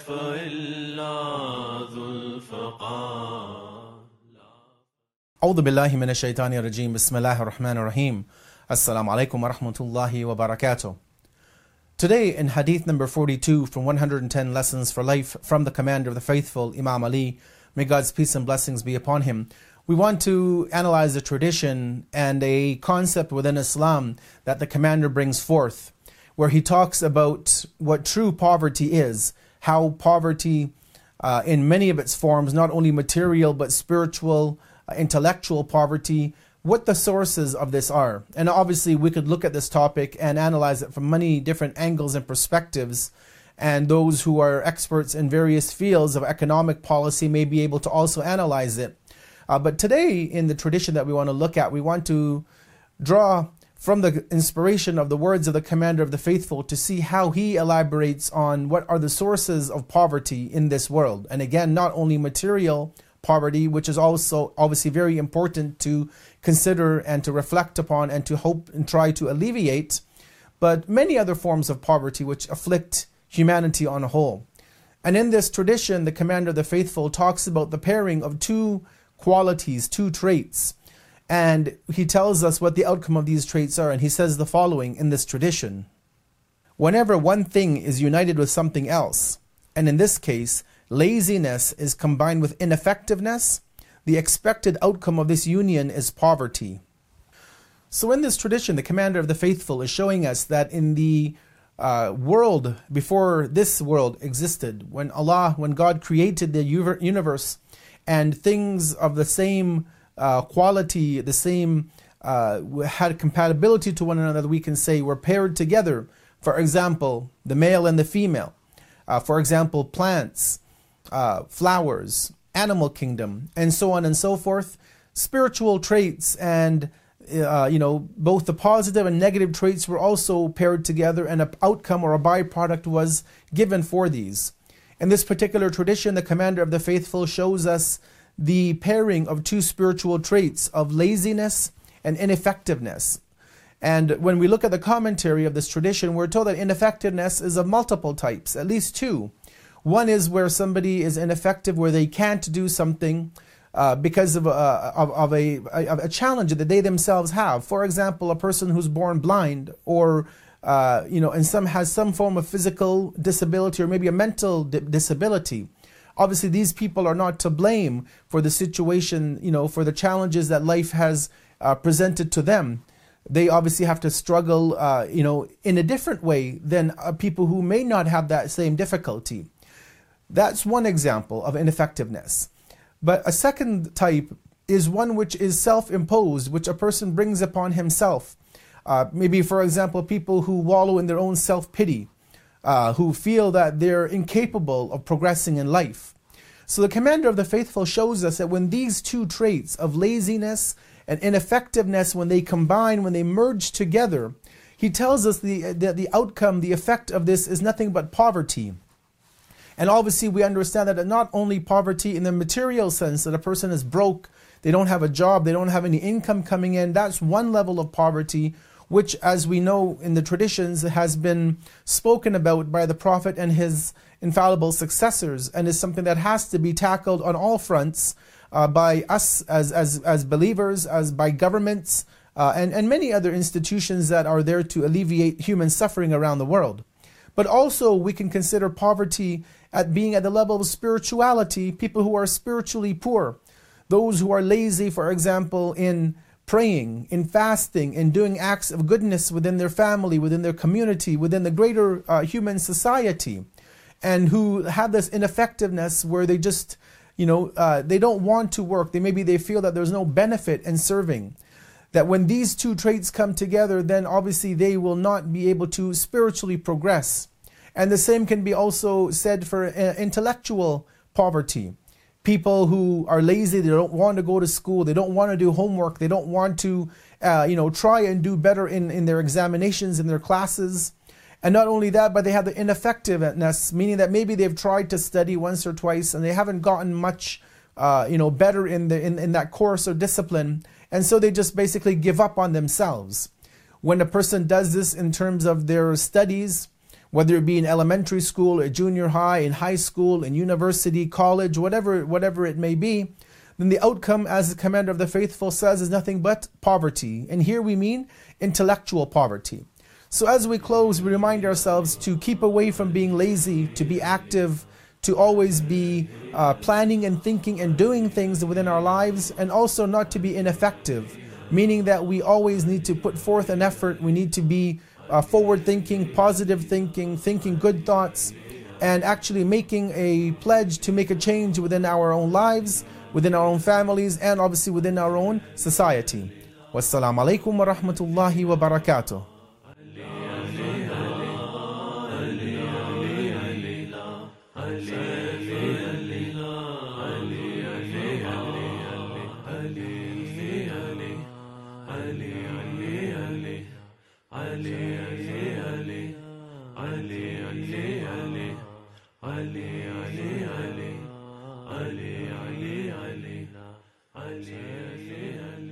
إلا ذو الفقار. أعوذ بالله من الشيطان الرجيم. بسم الله الرحمن الرحيم. Assalamu alaikum wa rahmatullahi wa barakatuh. Today in hadith number 42 from 110 Lessons for Life from the Commander of the Faithful, Imam Ali, may God's peace and blessings be upon him, we want to analyze a tradition and a concept within Islam that the Commander brings forth, where he talks about what true poverty is, how poverty in many of its forms, not only material but spiritual, intellectual poverty, what the sources of this are. And obviously we could look at this topic and analyze it from many different angles and perspectives, and those who are experts in various fields of economic policy may be able to also analyze it. But today, in the tradition that we want to look at, we want to draw from the inspiration of the words of the Commander of the Faithful to see how he elaborates on what are the sources of poverty in this world. And again, not only material poverty, which is also obviously very important to consider and to reflect upon and to hope and try to alleviate, but many other forms of poverty which afflict humanity on a whole. And in this tradition, the Commander of the Faithful talks about the pairing of two qualities, two traits, and he tells us what the outcome of these traits are. And he says the following in this tradition: whenever one thing is united with something else, and in this case laziness is combined with ineffectiveness, the expected outcome of this union is poverty. So in this tradition, the Commander of the Faithful is showing us that in the world before this world existed, when God created the universe, and things of the same quality, the same had compatibility to one another, we can say were paired together. For example, the male and the female. For example, plants, flowers, animal kingdom, and so on and so forth. Spiritual traits and both the positive and negative traits were also paired together, and an outcome or a byproduct was given for these. In this particular tradition, the Commander of the Faithful shows us the pairing of two spiritual traits of laziness and ineffectiveness. And when we look at the commentary of this tradition, we're told that ineffectiveness is of multiple types, at least two. One is where somebody is ineffective, where they can't do something because of a challenge that they themselves have. For example, a person who's born blind, or and has some form of physical disability, or maybe a mental disability. Obviously, these people are not to blame for the situation, for the challenges that life has presented to them. They obviously have to struggle, in a different way than people who may not have that same difficulty. That's one example of ineffectiveness. But a second type is one which is self-imposed, which a person brings upon himself. Maybe, for example, people who wallow in their own self-pity, who feel that they're incapable of progressing in life. So the Commander of the Faithful shows us that when these two traits of laziness and ineffectiveness, when they combine, when they merge together, he tells us the outcome, the effect of this is nothing but poverty. And obviously we understand that not only poverty in the material sense, that a person is broke, they don't have a job, they don't have any income coming in. That's one level of poverty, which, as we know in the traditions, has been spoken about by the Prophet and his infallible successors, and is something that has to be tackled on all fronts by us as believers, as by governments, and many other institutions that are there to alleviate human suffering around the world. But also we can consider poverty at being at the level of spirituality, people who are spiritually poor, those who are lazy, for example, in praying, in fasting, in doing acts of goodness within their family, within their community, within the greater human society, and who have this ineffectiveness where they just, they don't want to work. They feel that there's no benefit in serving. That when these two traits come together, then obviously they will not be able to spiritually progress. And the same can be also said for intellectual poverty. People who are lazy, they don't want to go to school, they don't want to do homework, they don't want to try and do better in their examinations, in their classes. And not only that, but they have the ineffectiveness, meaning that maybe they've tried to study once or twice and they haven't gotten much better in that course or discipline. And so they just basically give up on themselves. When a person does this in terms of their studies, whether it be in elementary school or junior high, in high school, in university, college, whatever it may be, then the outcome, as the Commander of the Faithful says, is nothing but poverty. And here we mean intellectual poverty. So as we close, we remind ourselves to keep away from being lazy, to be active, to always be planning and thinking and doing things within our lives, and also not to be ineffective, meaning that we always need to put forth an effort. We need to be forward thinking, positive thinking, thinking good thoughts, and actually making a pledge to make a change within our own lives, within our own families, and obviously within our own society. Wassalamu alaikum wa rahmatullahi wa barakatuh. Ali